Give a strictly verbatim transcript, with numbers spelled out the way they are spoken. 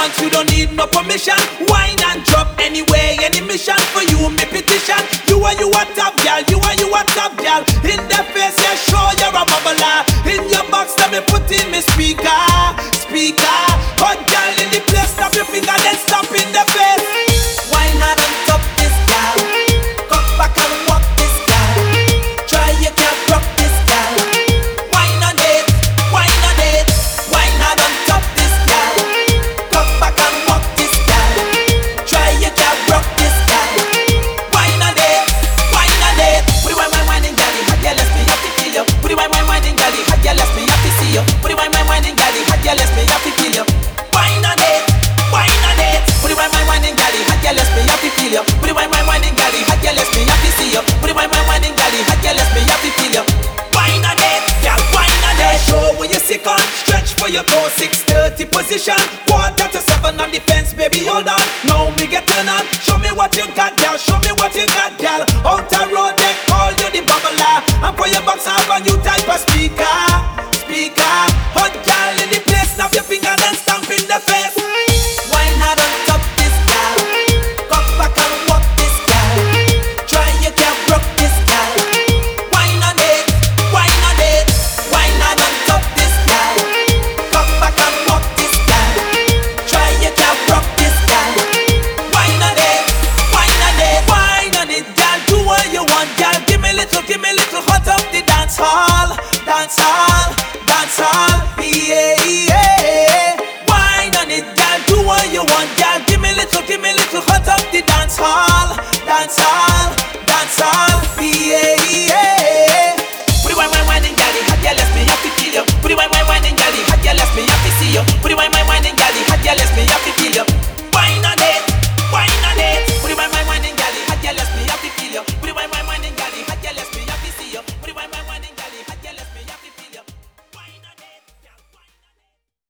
dance, you don't need no permission. Wine and drop anyway, any mission for you, me petition. You are you a top girl, you are you a top girl. In the face, yeah, sure you're a bubbler. In your box, let me put in me speaker, speaker. Hot girl in the place, snap your finger, then stop in the face. Wine hard and top this girl. Come back and walk this girl. Try you can't rock this girl. Wine on it, wine on it. Wine hard and top this girl. Come back and walk this girl. Try you can't rock this girl. Wine on it, wine on it. Put it wine, wine, wine, and galley. Hot girl, let me have to feel you. Put it wine, wine, wine, and galley. Hot girl, let me have to see you. Put it wine, wine, wine, and galley. Hot girl, let me have to feel you. Wine on it, wine on it. Put it wine, wine, wine, and galley. Hot girl, let me have to feel you. Put it wine, wine, wine, and galley. Hot girl, let me have to see you. Put it wine, wine, wine, and galley. Hot girl, let me have to feel you. Wine on it, girl, wine on it. Show when you sick on, stretch for your toe. Six thirty position, quarter to seven on the fence, baby, hold on. Now me get turn on. Show me what you got, girl. Show me what you got, girl. Outer road, they call you the bubbler. And for your box, I have a new type of speaker, speaker. Hot girl in the place, snap your finger and stamp in the face. Wine hard on top this girl. Come back and walk this girl. Try you can't broke this girl. Wine on it, wine on it. Wine hard on top this girl. Come back and walk this girl. Try you can't broke this girl. Wine on it, wine on it. Wine on it, girl. Do what you want, girl. Give me little, give me little hot up the dance hall, dance hall, dance hall. Yeah, yeah. Wine on it, girl. Do what you want, girl. Give me little, give me little hot up the dance hall, dance hall, dance hall. Yeah, yeah. Put it wine, wine, wine, and galley. Hot girl, let me have to feel you. Put it wine, wine, wine, and galley. Hot girl, let me have to see you. Put it wine, wine, wine, and galley. Hot girl, let me have to feel you.